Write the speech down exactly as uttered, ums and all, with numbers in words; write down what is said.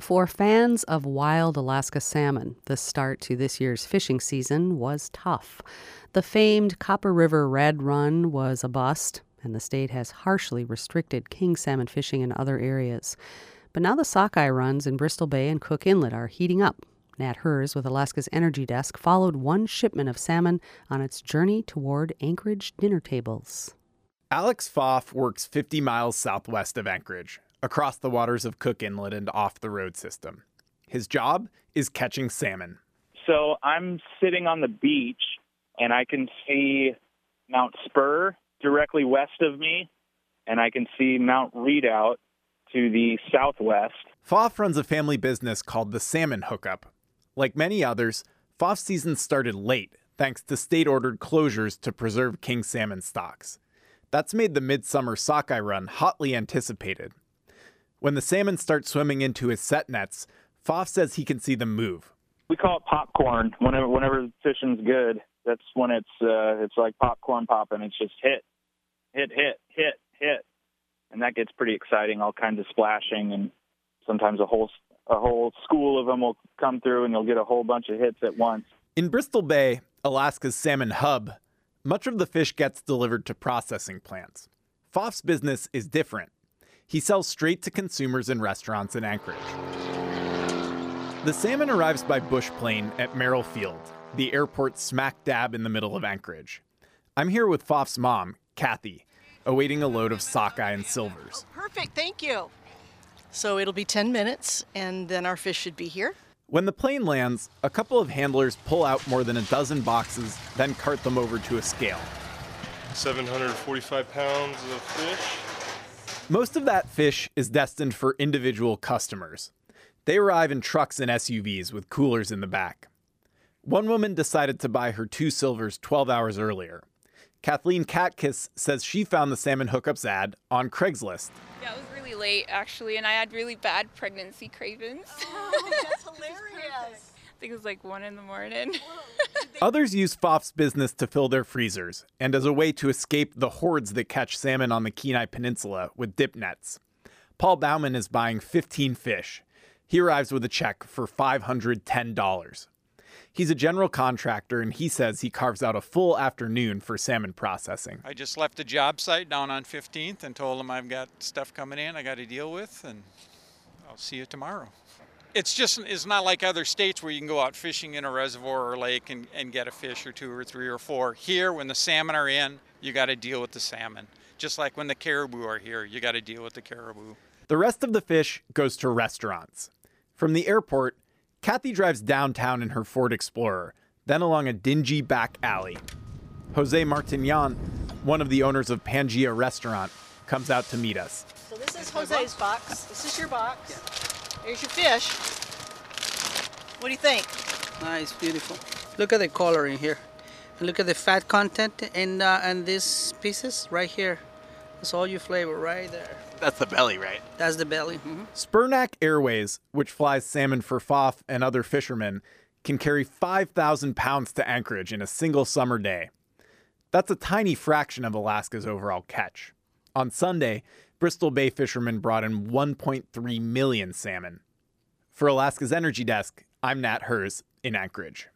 For fans of wild Alaska salmon, the start to this year's fishing season was tough. The famed Copper River Red Run was a bust, and the state has harshly restricted king salmon fishing in other areas. But now the sockeye runs in Bristol Bay and Cook Inlet are heating up. Nat Hers with Alaska's Energy Desk followed one shipment of salmon on its journey toward Anchorage dinner tables. Alex Pfaff works fifty miles southwest of Anchorage, across the waters of Cook Inlet and off the road system. His job is catching salmon. So I'm sitting on the beach, and I can see Mount Spur directly west of me, and I can see Mount Redoubt to the southwest. Pfaff runs a family business called the Salmon Hookup. Like many others, Pfaff's season started late, thanks to state-ordered closures to preserve king salmon stocks. That's made the midsummer sockeye run hotly anticipated. When the salmon start swimming into his set nets, Pfaff says he can see them move. We call it popcorn. Whenever whenever fishing's good, that's when it's uh, it's like popcorn popping. It's just hit, hit, hit, hit, hit, and that gets pretty exciting. All kinds of splashing, and sometimes a whole a whole school of them will come through, and you'll get a whole bunch of hits at once. In Bristol Bay, Alaska's salmon hub, much of the fish gets delivered to processing plants. Pfaff's business is different. He sells straight to consumers in restaurants in Anchorage. The salmon arrives by bush plane at Merrill Field, the airport smack dab in the middle of Anchorage. I'm here with Pfaff's mom, Kathy, awaiting a load of sockeye and silvers. Oh, perfect, thank you. So it'll be ten minutes, and then our fish should be here. When the plane lands, a couple of handlers pull out more than a dozen boxes, then cart them over to a scale. seven hundred forty-five pounds of fish. Most of that fish is destined for individual customers. They arrive in trucks and S U Vs with coolers in the back. One woman decided to buy her two silvers twelve hours earlier. Kathleen Katkiss says she found the Salmon Hookups ad on Craigslist. Yeah, it was really late, actually, and I had really bad pregnancy cravings. Oh, that's hilarious. I think it was like one in the morning. Others use Pfaff's business to fill their freezers and as a way to escape the hordes that catch salmon on the Kenai Peninsula with dip nets. Paul Bauman is buying fifteen fish. He arrives with a check for five hundred ten dollars. He's a general contractor, and he says he carves out a full afternoon for salmon processing. I just left the job site down on fifteenth and told them I've got stuff coming in I got to deal with, and I'll see you tomorrow. It's just, it's not like other states where you can go out fishing in a reservoir or lake and, and get a fish or two or three or four. Here, when the salmon are in, you got to deal with the salmon. Just like when the caribou are here, you got to deal with the caribou. The rest of the fish goes to restaurants. From the airport, Kathy drives downtown in her Ford Explorer, then along a dingy back alley. Jose Martignan, one of the owners of Pangea Restaurant, comes out to meet us. So this is Jose's box. This is your box. Yeah. Here's your fish. What do you think? Nice, beautiful. Look at the color in here. And look at the fat content in, uh, in these pieces right here. That's all your flavor right there. That's the belly, right? That's the belly. Mm-hmm. Spurnack Airways, which flies salmon for Pfaff and other fishermen, can carry five thousand pounds to Anchorage in a single summer day. That's a tiny fraction of Alaska's overall catch. On Sunday, Bristol Bay fishermen brought in one point three million salmon. For Alaska's Energy Desk, I'm Nat Hers in Anchorage.